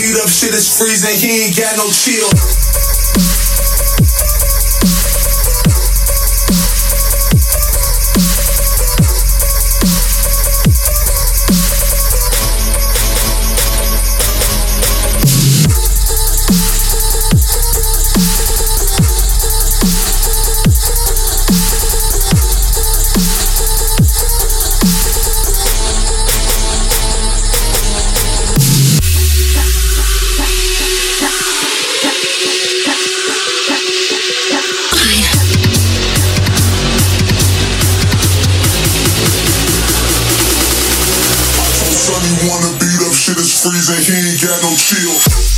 beat up, shit is freezing, he ain't got no chill. Wanna beat up, shit is freezing, he ain't got no chill.